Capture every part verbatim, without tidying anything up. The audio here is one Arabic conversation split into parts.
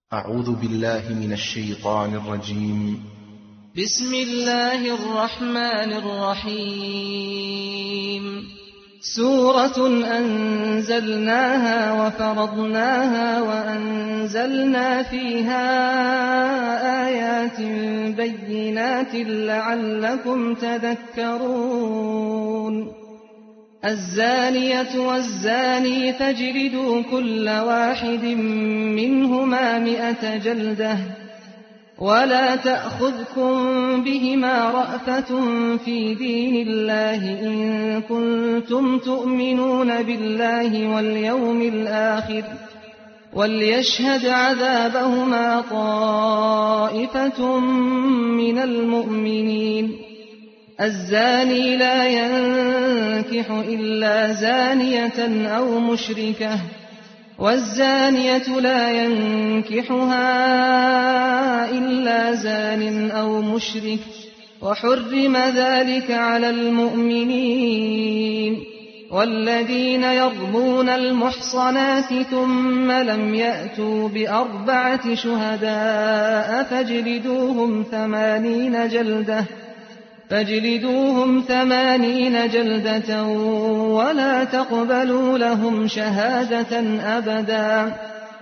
أعوذ بالله من الشيطان الرجيم. بسم الله الرحمن الرحيم. سورة أنزلناها وفرضناها وأنزلنا فيها آيات بينات لعلكم تذكرون. الزانية والزاني فاجلدوا كل واحد منهما مئة جلدة ولا تأخذكم بهما رأفة في دين الله إن كنتم تؤمنون بالله واليوم الآخر وليشهد عذابهما طائفة من المؤمنين. الزاني لا ينكح إلا زانية أو مشركة والزانية لا ينكحها إلا زان أو مشرك وحرم ذلك على المؤمنين. والذين يرمون المحصنات ثم لم يأتوا بأربعة شهداء فاجلدوهم ثمانين جلدة فاجلدوهم ثمانين جلدة ولا تقبلوا لهم شهادة أبدا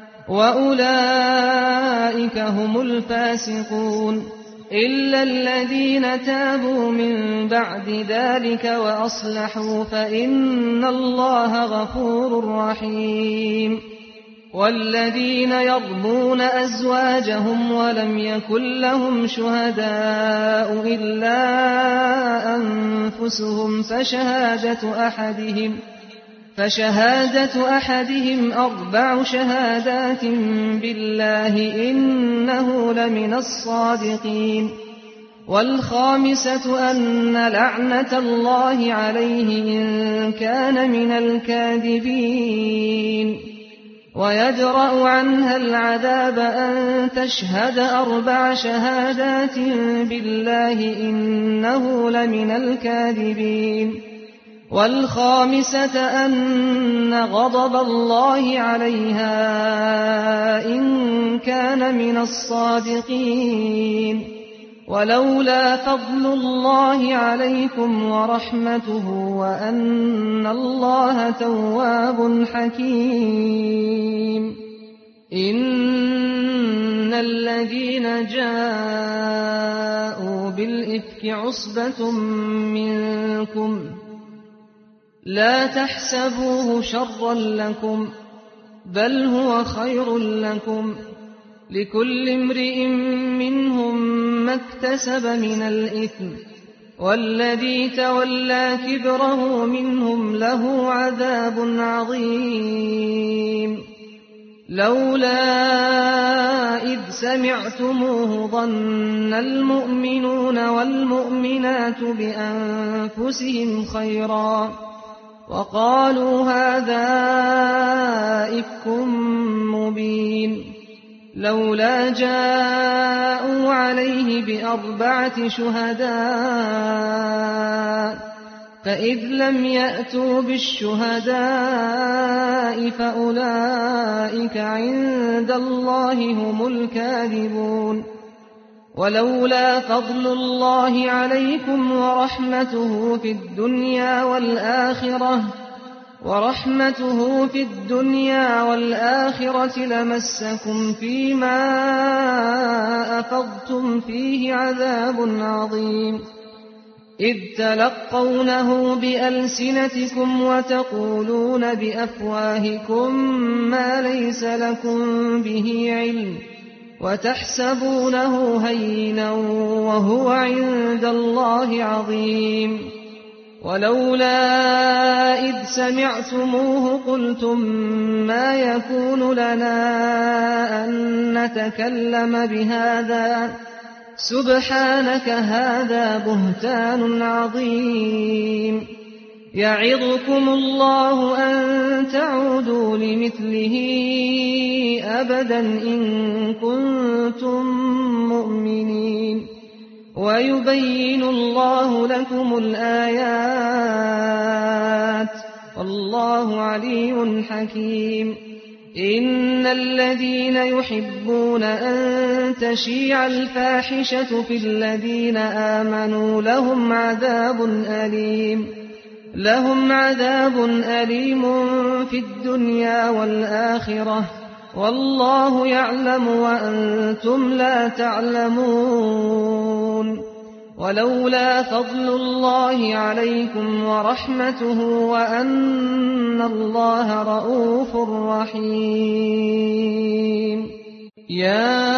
وأولئك هم الفاسقون إلا الذين تابوا من بعد ذلك وأصلحوا فإن الله غفور رحيم. والذين يرمون أزواجهم ولم يكن لهم شهداء إلا أنفسهم فشهادة أحدهم فشهادة أحدهم أربع شهادات بالله إنه لمن الصادقين. والخامسة أن لعنة الله عليه إن كان من الكاذبين. ويدرأ عنها العذاب أن تشهد أربع شهادات بالله إنه لمن الكاذبين. والخامسة أن غضب الله عليها إن كان من الصادقين. ولولا فضل الله عليكم ورحمته وأن الله تواب حكيم. إن الذين جاءوا بالإفك عصبة منكم لا تحسبوه شرا لكم بل هو خير لكم لكل امرئ منهم ما اكتسب من الإثم والذي تولى كبره منهم له عذاب عظيم. لولا إذ سمعتموه ظن المؤمنون والمؤمنات بأنفسهم خيرا وقالوا هذا إفك مبين. لولا جاءوا عليه بأربعة شهداء فإذ لم يأتوا بالشهداء فأولئك عند الله هم الكاذبون. ولولا فضل الله عليكم ورحمته في الدنيا والآخرة ورحمته في الدنيا والآخرة لمسكم فيما أفضتم فيه عذاب عظيم. إذ تلقونه بألسنتكم وتقولون بأفواهكم ما ليس لكم به علم وتحسبونه هينا وهو عند الله عظيم. ولولا إذ سمعتموه قلتم ما يكون لنا أن نتكلم بهذا سبحانك هذا بهتان عظيم. يعظكم الله أن تعودوا لمثله أبدا إن كنتم مؤمنين. ويبين الله لكم الآيات والله عليم حكيم. إن الذين يحبون أن تشيع الفاحشة في الذين آمنوا لهم عذاب أليم لهم عذاب أليم في الدنيا والآخرة والله يعلم وأنتم لا تعلمون ولولا فضل الله عليكم ورحمته وأن الله رءوف رحيم يا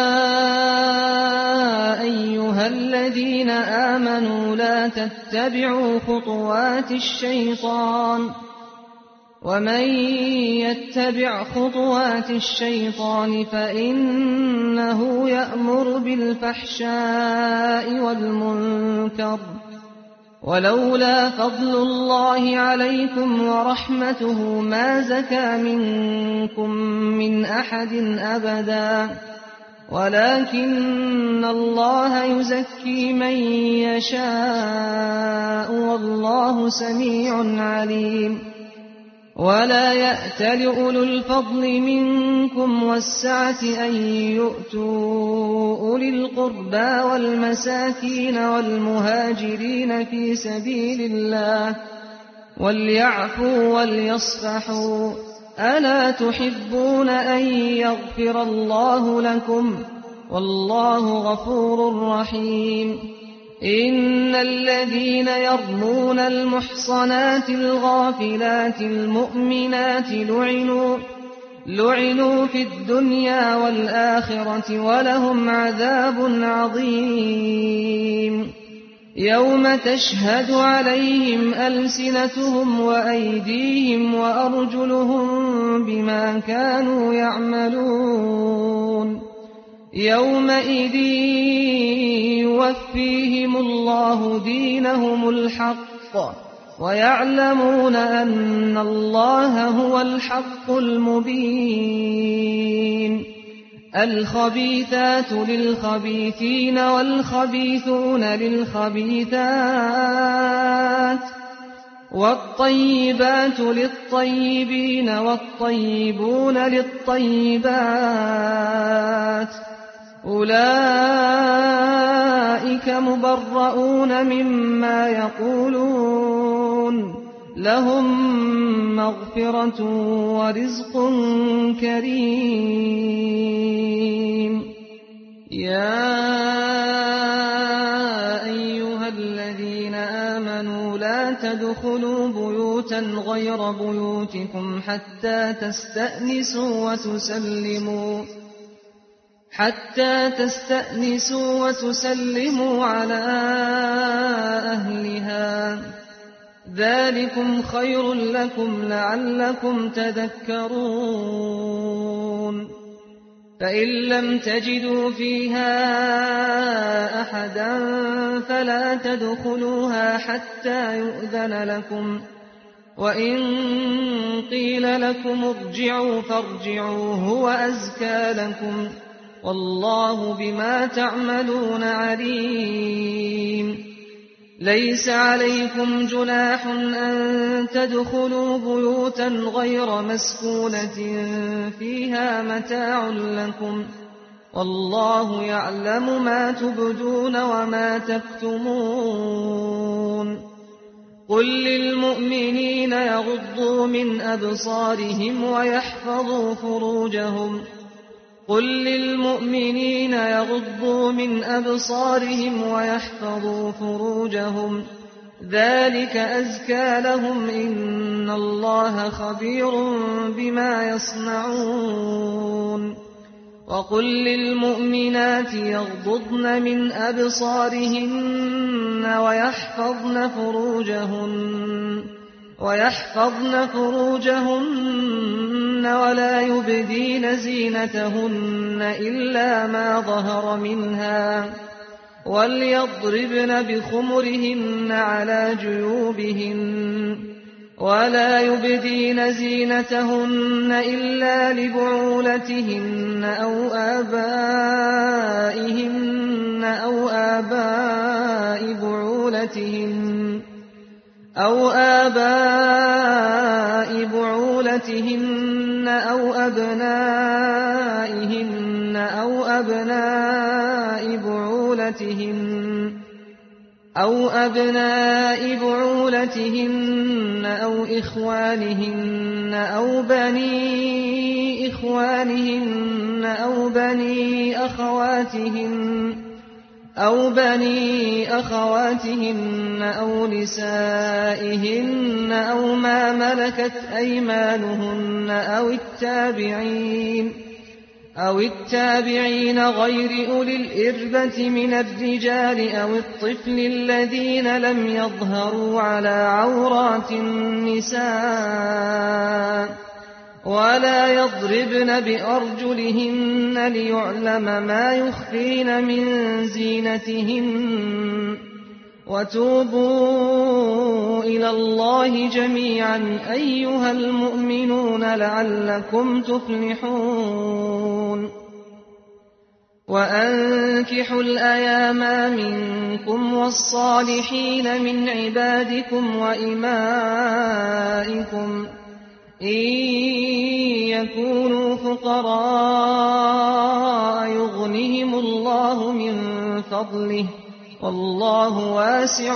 أيها الذين آمنوا لا تتبعوا خطوات الشيطان ومن يتبع خطوات الشيطان فإنه يأمر بالفحشاء والمنكر ولولا فضل الله عليكم ورحمته ما زكى منكم من أحد أبدا ولكن الله يزكي من يشاء والله سميع عليم ولا يأتل أولو الفضل منكم والسعة أن يؤتوا أولي القربى والمساكين والمهاجرين في سبيل الله وليعفوا وليصفحوا ألا تحبون أن يغفر الله لكم والله غفور رحيم إن الذين يرمون المحصنات الغافلات المؤمنات لعنوا لعنوا في الدنيا والآخرة ولهم عذاب عظيم يوم تشهد عليهم ألسنتهم وأيديهم وأرجلهم بما كانوا يعملون يومئذ يوفيهم الله دينهم الحق ويعلمون أن الله هو الحق المبين الخبيثات للخبيثين والخبيثون للخبيثات والطيبات للطيبين والطيبون للطيبات أولئك مبرؤون مما يقولون لهم مغفرة ورزق كريم يا أيها الذين آمنوا لا تدخلوا بيوتا غير بيوتكم حتى تستأنسوا وتسلموا حتى تستأنسوا وتسلموا على أهلها ذلكم خير لكم لعلكم تذكرون فإن لم تجدوا فيها أحدا فلا تدخلوها حتى يؤذن لكم وإن قيل لكم ارجعوا فارجعوا هو أزكى لكم والله بما تعملون عليم ليس عليكم جناح أن تدخلوا بيوتا غير مسكونة فيها متاع لكم والله يعلم ما تبدون وما تكتمون قل للمؤمنين يغضوا من أبصارهم ويحفظوا فروجهم قل للمؤمنين يغضوا من أبصارهم ويحفظوا فروجهم ذلك أزكى لهم إن الله خبير بما يصنعون وقل للمؤمنات يغضضن من أبصارهن ويحفظن فروجهن ويحفظن فروجهن ولا يبدين زينتهن إلا ما ظهر منها وليضربن بخمرهن على جيوبهن ولا يبدين زينتهن إلا لبعولتهن أو آبائهن أو آباء بعولتهن أو آباء بعولتهن أو أبنائهن أو أبناء بعولتهن أو أبناء بعولتهن أو إخوانهن أو بني إخوانهن أو بني أخواتهن أو بني أخواتهن أو نسائهن أو ما ملكت أيمانهن أو التابعين أو التابعين غير أولي الإربة من الرجال أو الطفل الذين لم يظهروا على عورات النساء ولا يضربن بأرجلهن ليعلم ما يخفين من زينتهن وتوبوا إلى الله جميعا أيها المؤمنون لعلكم تفلحون وأنكحوا الأيام منكم والصالحين من عبادكم وإمائكم إن يكونوا فقراء يغنهم الله من فضله والله واسع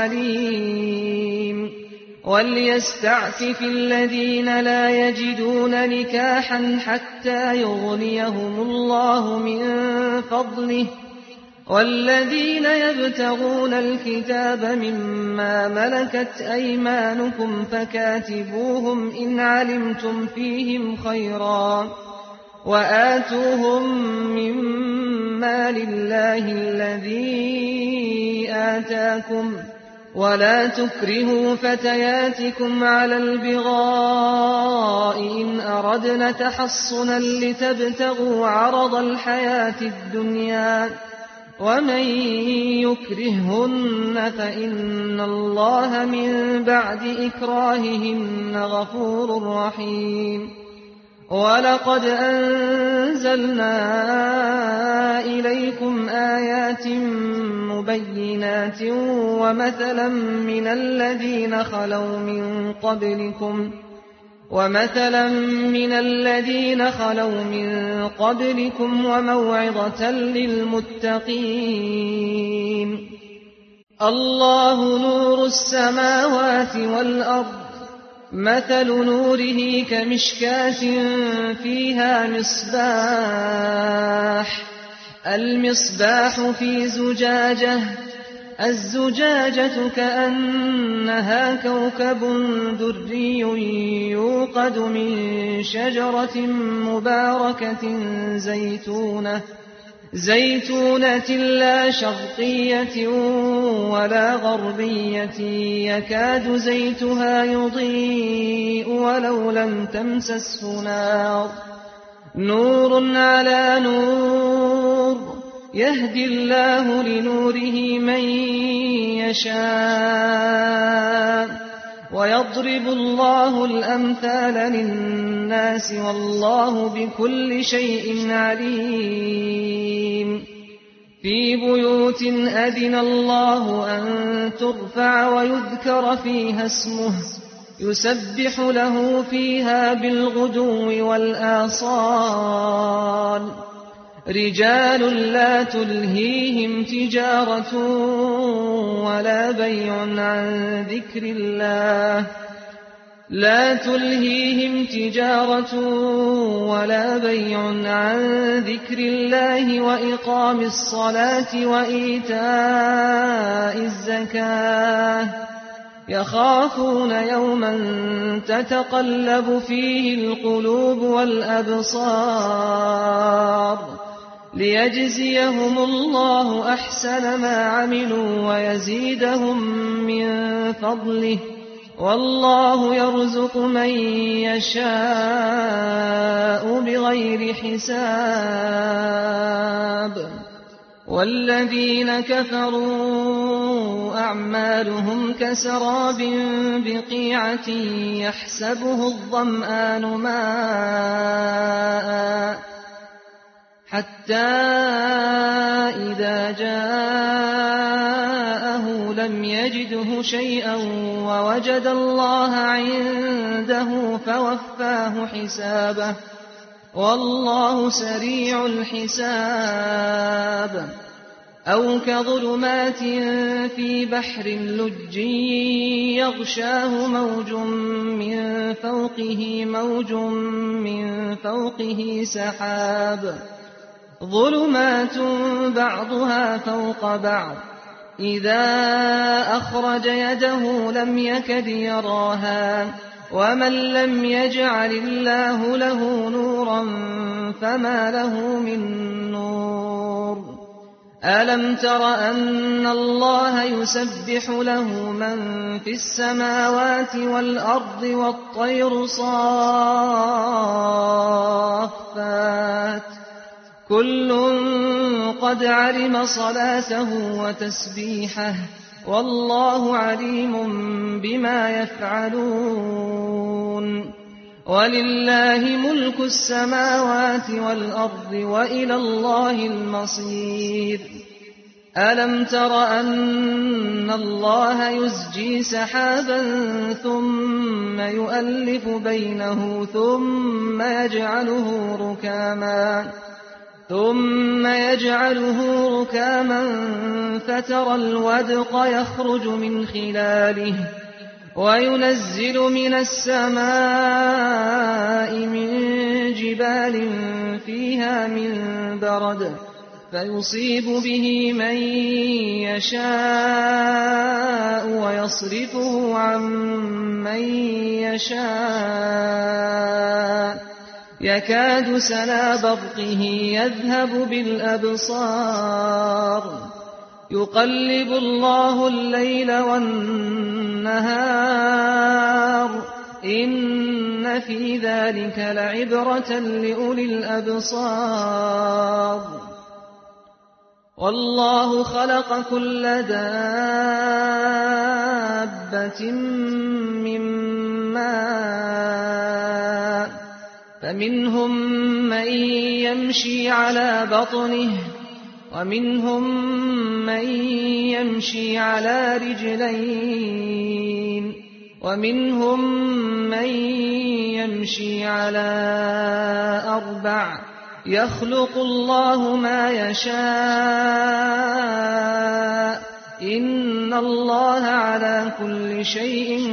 عليم وليستعفف الذين لا يجدون نكاحا حتى يغنيهم الله من فضله والذين يبتغون الكتاب مما ملكت أيمانكم فكاتبوهم إن علمتم فيهم خيرا وآتوهم مما لله الذي آتاكم ولا تكرهوا فتياتكم على البغاء إن أردنا تحصنا لتبتغوا عرض الحياة الدنيا ومن يكرههن فإن الله من بعد إكراههن غفور رحيم ولقد أنزلنا إليكم آيات مبينات ومثلا من الذين خلوا من قبلكم ومثلا من الذين خلوا من قبلكم وموعظة للمتقين الله نور السماوات والأرض مثل نوره كمشكاة فيها مصباح المصباح في زجاجة الزجاجة كأنها كوكب دري يوقد من شجرة مباركة زيتونة زيتونة لا شرقية ولا غربية يكاد زيتها يضيء ولو لم تمسسه نار نور على نور يهدي الله لنوره من يشاء ويضرب الله الأمثال للناس والله بكل شيء عليم في بيوت أذن الله أن ترفع ويذكر فيها اسمه يسبح له فيها بالغدو والآصال رجال لا تلهيهم تجارة ولا بيع عن ذكر الله لا تلهيهم تجارة ولا بيع عن ذكر الله وإقام الصلاة وإيتاء الزكاة يخافون يوما تتقلب فيه القلوب والأبصار ليجزيهم الله أحسن ما عملوا ويزيدهم من فضله والله يرزق من يشاء بغير حساب والذين كفروا أعمالهم كسراب بقيعة يحسبه الظمآن ماء حتى إذا جاءه لم يجده شيئا ووجد الله عنده فوفاه حسابه والله سريع الحساب أو كظلمات في بحر لجي يغشاه موج من فوقه موج من فوقه سحاب ظلمات بعضها فوق بعض إذا أخرج يده لم يكد يراها ومن لم يجعل الله له نورا فما له من نور ألم تر أن الله يسبح له من في السماوات والأرض والطير صافات كل قد علم صلاته وتسبيحه والله عليم بما يفعلون ولله ملك السماوات والأرض وإلى الله المصير ألم تر أن الله يزجي سحابا ثم يؤلف بينه ثم يجعله ركاما ثم يجعله ركاما فترى الودق يخرج من خلاله وينزل من السماء من جبال فيها من برد فيصيب به من يشاء ويصرفه عن من يشاء يكاد سنا برقه يذهب بالأبصار يقلب الله الليل والنهار إن في ذلك لعبرة لأولي الأبصار والله خلق كل دابة من ماء فمنهم من يمشي على بطنه ومنهم من يمشي على رجلين ومنهم من يمشي على أربع يخلق الله ما يشاء إن الله على كل شيء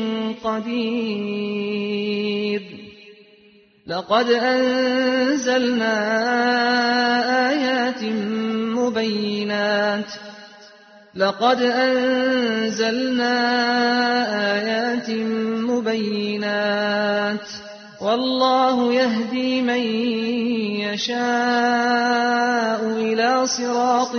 قدير لقد أنزلنا آيات مبينات لقد أنزلنا آيات مبينات والله يهدي من يشاء إلى صراط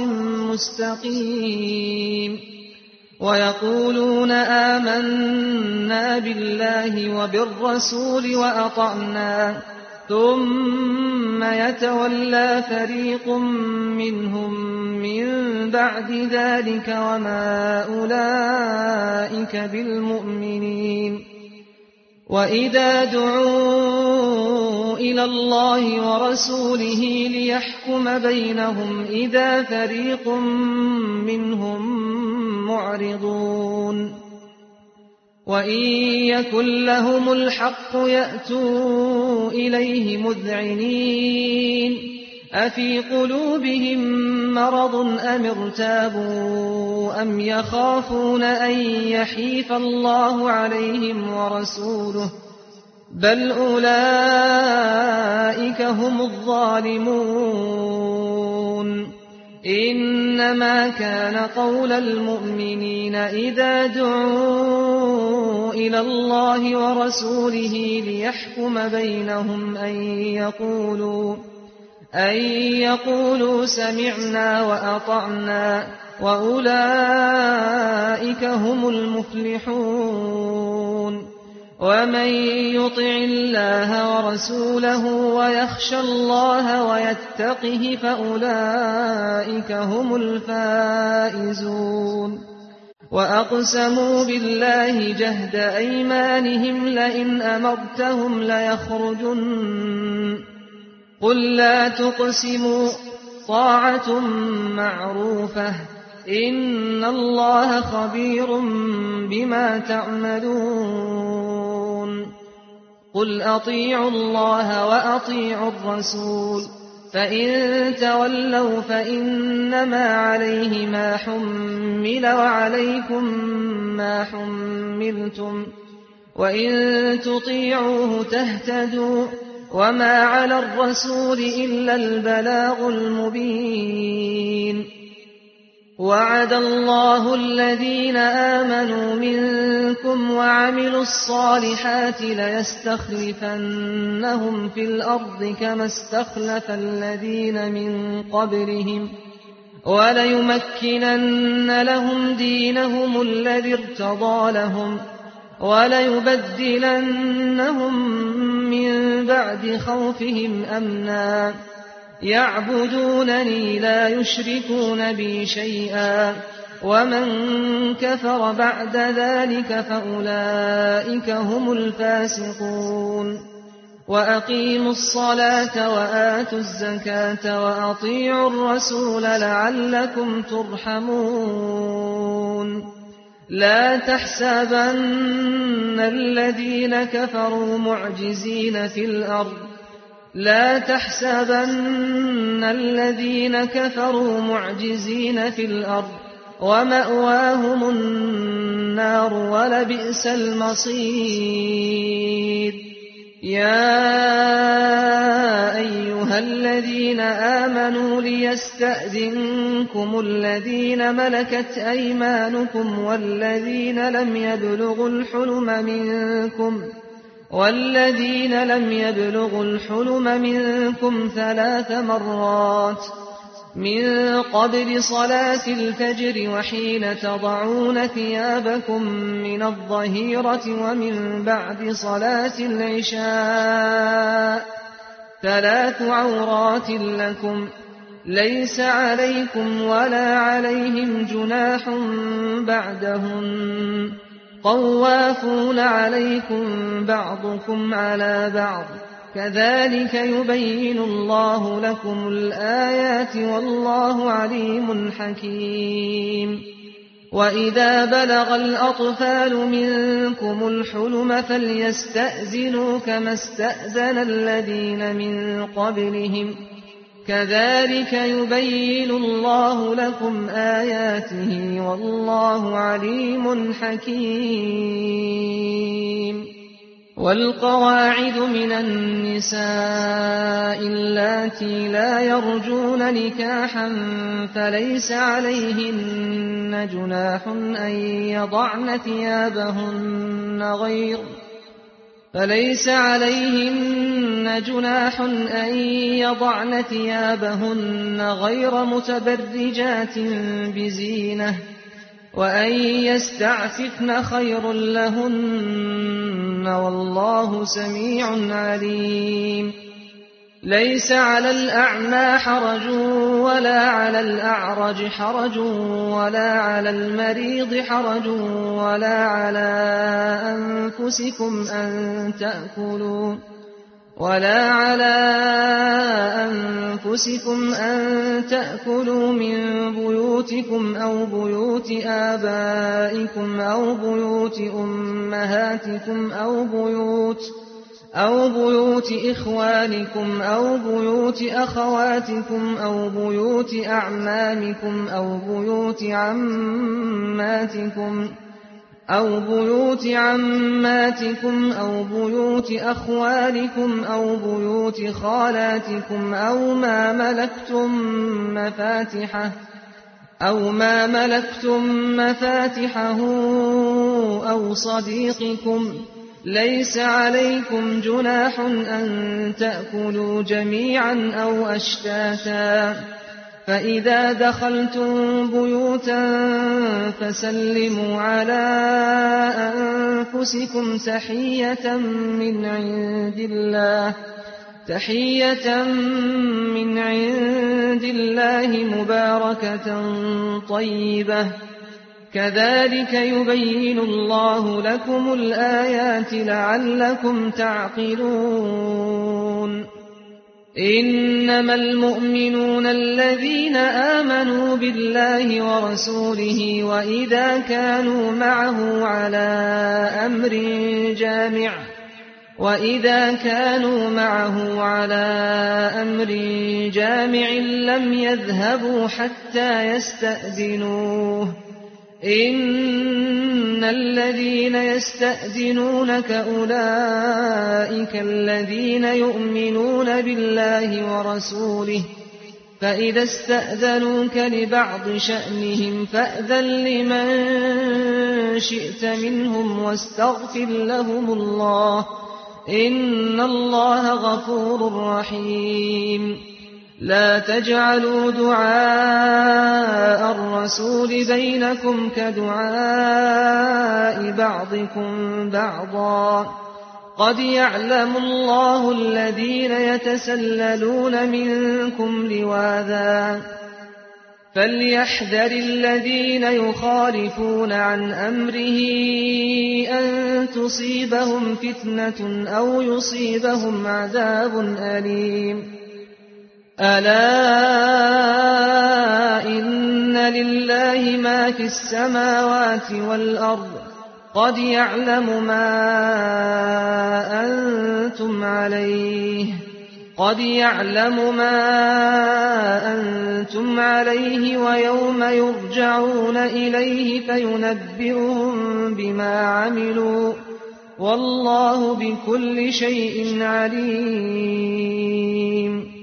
مستقيم ويقولون آمنا بالله وبالرسول وأطعنا ثم يتولى فريق منهم من بعد ذلك وما أولئك بالمؤمنين وإذا دعوا إلى الله ورسوله ليحكم بينهم إذا فريق منهم معرضون وإن يكن لهم الحق يأتوا إليه مذعنين أفي قلوبهم مرض أم ارتابوا أم يخافون أن يحيف الله عليهم ورسوله بل أولئك هم الظالمون إنما كان قول المؤمنين إذا دعوا إلى الله ورسوله ليحكم بينهم أن يقولوا أن يقولوا سمعنا وأطعنا وأولئك هم المفلحون ومن يطع الله ورسوله ويخشى الله ويتقه فأولئك هم الفائزون وأقسموا بالله جهد أيمانهم لئن أمرتهم ليخرجن قل لا تقسموا طاعة معروفة إِنَّ اللَّهَ خَبِيرٌ بِمَا تَعْمَلُونَ قُلْ أَطِيعُوا اللَّهَ وَأَطِيعُوا الرَّسُولَ فَإِن تَوَلَّوْا فَإِنَّمَا عَلَيْهِ مَا حُمِّلَ وَعَلَيْكُم مَّا حُمِّلْتُمْ ۖ وَإِن تُطِيعُوهُ تَهْتَدُوا ۚ وَمَا عَلَى الرَّسُولِ إِلَّا الْبَلَاغُ الْمُبِينُ وَعَدَ اللَّهُ الَّذِينَ آمَنُوا مِنكُمْ وَعَمِلُوا الصَّالِحَاتِ لَيَسْتَخْلِفَنَّهُمْ فِي الْأَرْضِ كَمَا اسْتَخْلَفَ الَّذِينَ مِن قَبْلِهِمْ وَلَيُمَكِّنَنَّ لَهُمْ دِينَهُمُ الَّذِي ارْتَضَىٰ لَهُمْ وَلَيُبَدِّلَنَّهُم مِّن بَعْدِ خَوْفِهِمْ أَمْنًا يَعْبُدُونَنِي لَا يُشْرِكُونَ بِي شَيْئًا وَمَن كَفَرَ بَعْدَ ذَٰلِكَ فَأُولَٰئِكَ هُمُ الْفَاسِقُونَ وَأَقِيمُوا الصَّلَاةَ وَآتُوا الزَّكَاةَ وَأَطِيعُوا الرَّسُولَ لَعَلَّكُمْ تُرْحَمُونَ لَا تَحْسَبَنَّ الَّذِينَ كَفَرُوا مُعْجِزِينَ فِي الْأَرْضِ لا تحسبن الذين كفروا معجزين في الأرض ومأواهم النار ولبئس المصير يا أيها الذين آمنوا ليستأذنكم الذين ملكت أيمانكم والذين لم يبلغوا الحلم منكم والذين لم يبلغوا الحلم منكم ثلاث مرات من قبل صلاة الفجر وحين تضعون ثيابكم من الظهيرة ومن بعد صلاة العشاء ثلاث عورات لكم ليس عليكم ولا عليهم جناح بعدهن طوافون عليكم بعضكم على بعض كذلك يبين الله لكم الآيات والله عليم حكيم وإذا بلغ الأطفال منكم الحلم فليستأذنوا كما استأذن الذين من قبلهم كذلك يبين الله لكم آياته والله عليم حكيم والقواعد من النساء اللاتي لا يرجون نكاحا فليس عليهن جناح أن يضعن ثيابهن غير فليس عليهن جناح أن يضعن ثيابهن غير متبرجات بزينة وأن يستعففن خير لهن والله سميع عليم ليس على الأعمى حرج ولا على الأعرج حرج ولا على المريض حرج ولا على أنفسكم أن تأكلوا ولا على أنفسكم أن تأكلوا من بيوتكم أو بيوت آبائكم أو بيوت أمهاتكم أو بيوت أو بيوت إخوانكم أو بيوت أخواتكم أو بيوت أعمامكم أو بيوت عماتكم أو بيوت عماتكم أو بيوت أخوالكم أو بيوت خالاتكم أو ما ملكتم مفاتحه أو ما ملكتم مفاتحه أو صديقكم ليس عليكم جناح أن تأكلوا جميعا أو أشتاتا فإذا دخلتم بيوتا فسلموا على أنفسكم تحية من عند الله تحية من عند الله مباركة طيبة كذلك يبين الله لكم الآيات لعلكم تعقلون إنما المؤمنون الذين آمنوا بالله ورسوله وإذا كانوا معه على أمر جامع وإذا كانوا معه على أمر جامع لم يذهبوا حتى يستأذنوه إن الذين يستأذنونك أولئك الذين يؤمنون بالله ورسوله فإذا استأذنوك لبعض شأنهم فأذن لمن شئت منهم واستغفر لهم الله إن الله غفور رحيم لا تجعلوا دعاء الرسول بينكم كدعاء بعضكم بعضا قد يعلم الله الذين يتسللون منكم لواذا فليحذر الذين يخالفون عن أمره أن تصيبهم فتنة أو يصيبهم عذاب أليم ألا إن لله ما في السماوات والأرض قد يعلم ما أنتم عليه قد يعلم ما أنتم عليه ويوم يرجعون إليه فينبئهم بما عملوا والله بكل شيء عليم